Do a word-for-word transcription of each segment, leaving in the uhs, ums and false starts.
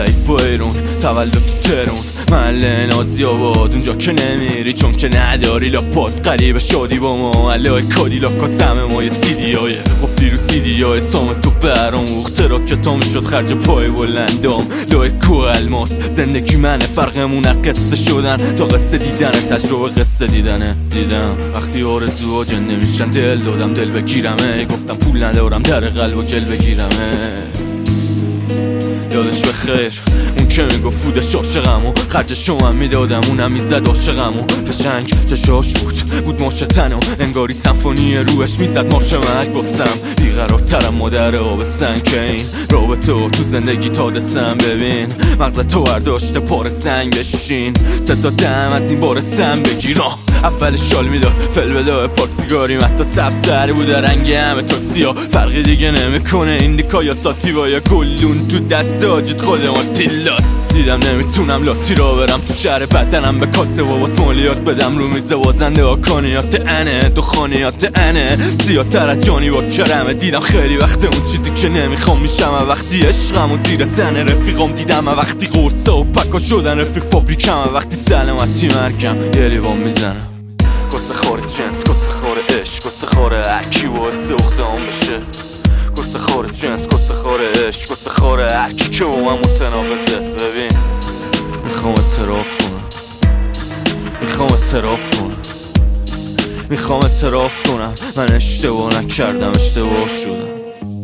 ضعیف و ایرون، تولد تو ترون، محل نازی آباد، اونجا که نمیری چون که نداری لاپات. قریب شادی با ما علای کادی لاکا سم ما یه سیدی های قفلی رو سیدی های سام تو برام اختراک که تا میشد خرج پای بلندام. لای کو الماس زندگی منه، فرقمونه قصه شدن تا قصه دیدنه، تجربه قصه دیدنه. دیدم وقتی آرزوها جن نمیشن دل دادم دل بگیرمه، گفتم پول ندارم در قلب و گل بگیرمه. یادش بخیر اون که میگفت فودش عاشقمو، خرجشو من میدادم اونم میزد عاشقمو. فشنگ چشاش بود بود ماشتنو، انگاری سمفونی روش میزد مارش مرگ. گفتم بیقرارترم مادر آب سنگ که این رابطه و تو زندگی تا دستم. ببین مغز تو برداشته پار سنگ بشین، ستا دم از این بار سم بگیر. اول شال میداد فل بده پاک سیگاریم، حتی سبزتر بوده رنگ همه تاکسیا. فرقی دیگه نمیکنه ایندیکا یا ساتیوا یا گلون تو دست آجید خودمان تیلاس. دیدم نمیتونم لاتی را برم تو شهر بدنم به کاسه و باس مالیات بدم رو میزه وازنده آکانیات انه دخانیات انه سیاتر از جانی با کرمه. دیدم خیلی وقت اون چیزی که نمیخوام میشم، وقتی عشقم و زیر تنه رفیقام. دیدم وقتی قرصه و پکا شدن رفیق فابریکم، وقتی سلامتی مرگم یه لیوان میزنم. کسه خور جنس کسه خور عشق کسه خور هرکی باعث اختام بشه. کسه خور جنس کسه خور عشق کسه خور هرکی که با من متناقضه. ببین میخوام اعتراف کنم، میخوام اعتراف کنم، میخوام اعتراف کنم من اشتباه نکردم، اشتباه شدم.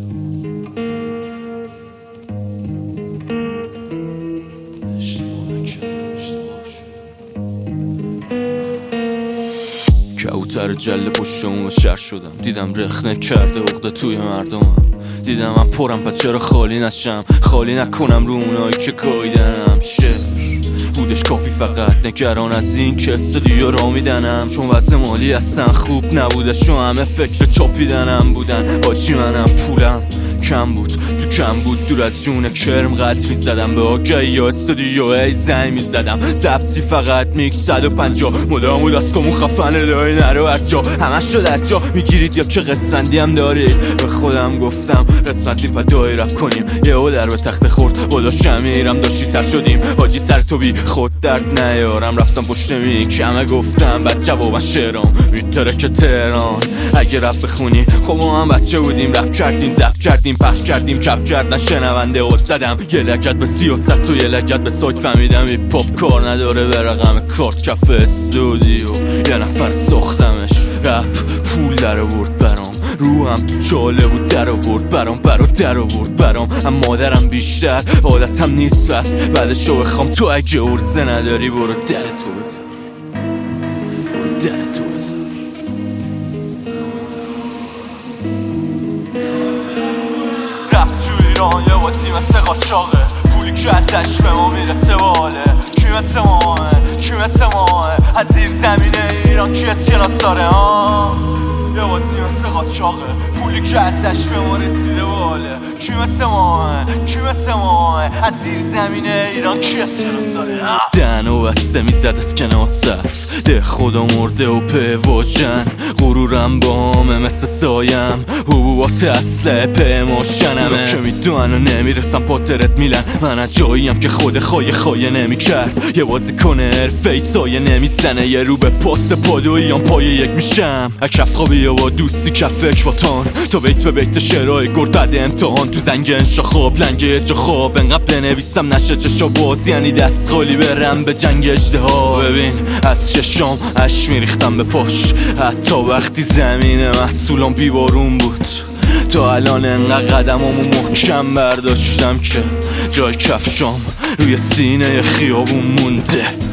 کبوتر جل پشتمون شر شدم، دیدم رخنه کرده عقده توی مردمم. دیدم من پرم پس چرا خالی نشم، خالی نکنم رو اونایی که گاییدنم. شعر بودش کافی فقط نگران از این که استودیو را میدنم، چون وضع مالی اصلا خوب نبودش و همه فکر چاپیدنم بودن. آجی منم پولم کم بود تو کم بود، دور از جون کرم قلط میزدم به آگهی یا استودیو ای زنگ میزدم. ضبطی فقط میکس صد و پنجاه مدام بود از کمون خفنه لای نرو هرجا همش شد هرجا میگیرید یا که قسمندی هم دارید. به خودم گفتم قسمت نیم پا دایی رب کنیم، یه او در به تخت خورد بالا شمیرم داشتی تر شدیم. حاجی سر تو بی خود درد نیارم، رفتم پشت میک همه گفتم بعد جوابا شعرام میتره که تهران. اگه رب بخونی خب ما هم بچه بودیم، رب کردیم زب کردیم پخش کردیم کف کردن شنونده و زدم. یه لگت به سیاست و یه لگت به سایت فهمیدم این پاپ کار نداره به رقم کارت کف استودیو. یه نفر ساختمش رپ پول در آورد برام، روحم تو چاله بود در آورد برام، برا در آورد برام. اما مادرم بیشتر عادتم نیست بس بعدشو بخوام تو اگه ارزه نداری برو در تو بزن، برو در تو بزن. رپ تو ایران یه بازی مثل قاچاقه، پولی که ازش به ما میرسه باله. کی مثل ماه کی مثل ماه از این زمینه ایران کی اسکنات داره ها؟ یه بازی مثل قاچاقه، پولی که ازش به ما رسیده باله. کی مثل ماه کی مثل ماه از زیر زمینه ایران کی اسکنات داره ها؟ دهنو بسته میزد از کنار صرف، ده خدا مرده و په واژن. غرورم بامه مثل سایم، حبوبات اصله په ماشنمه. که میدونن و نمیرسم پاترت میلن، من از جاییم که خود خواهی خواهی نمی کرد. یه بازی کنه حرفه سایه نمیزنه، یه رو به پاس پادوییان پای یک میشم. اکرف خوابی و دوستی کف اکباتان، تا بیت به بیت شعرهای گرد بعد امتحان. تو زنگ انشا خواب لنگه جا خواب، انقدر بنویسم نشه چشا باز، یعنی دست خالی برم به جنگ اژدها. ببین از چشام اش میریختم به پاش، حتی وقتی زمین محصولم بیبارون بود. تا الان انقدر قدمامو محکم برداشتم که جای کفشام روی سینه خیابون مونده.